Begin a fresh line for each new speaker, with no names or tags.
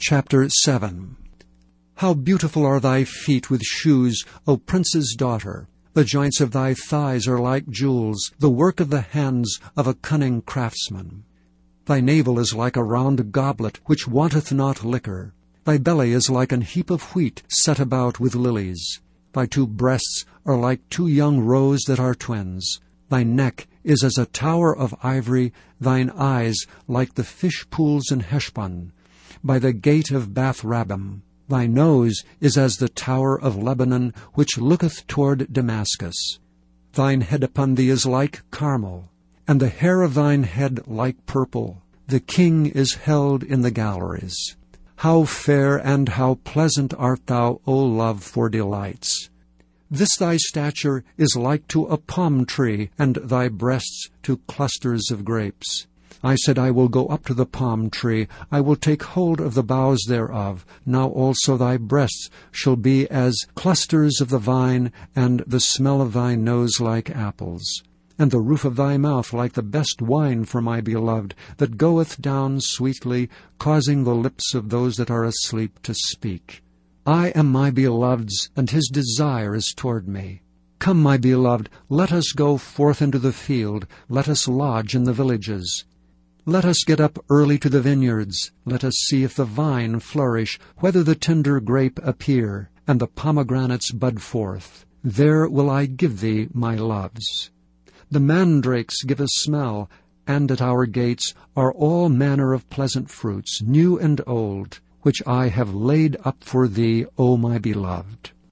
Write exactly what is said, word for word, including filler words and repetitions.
Chapter seven. How beautiful are thy feet with shoes, O prince's daughter! The joints of thy thighs are like jewels, the work of the hands of a cunning craftsman. Thy navel is like a round goblet, which wanteth not liquor. Thy belly is like an heap of wheat set about with lilies. Thy two breasts are like two young roes that are twins. Thy neck is as a tower of ivory, thine eyes like the fish pools in Heshbon, by the gate of Bath-rabbim. Thy nose is as the tower of Lebanon, which looketh toward Damascus. Thine head upon thee is like Carmel, and the hair of thine head like purple. The king is held in the galleries. How fair and how pleasant art thou, O love, for delights! This thy stature is like to a palm tree, and thy breasts to clusters of grapes. I said, I will go up to the palm tree, I will take hold of the boughs thereof. Now also thy breasts shall be as clusters of the vine, and the smell of thy nose like apples, and the roof of thy mouth like the best wine for my beloved, that goeth down sweetly, causing the lips of those that are asleep to speak. I am my beloved's, and his desire is toward me. Come, my beloved, let us go forth into the field, let us lodge in the villages. Let us get up early to the vineyards. Let us see if the vine flourish, whether the tender grape appear, and the pomegranates bud forth. There will I give thee my loves. The mandrakes give a smell, and at our gates are all manner of pleasant fruits, new and old, which I have laid up for thee, O my beloved.